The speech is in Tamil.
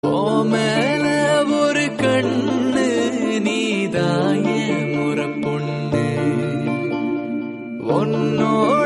ஓ மேல ஒரு கண்ணு நீதாய முறை பொண்ணு ஒன்னோ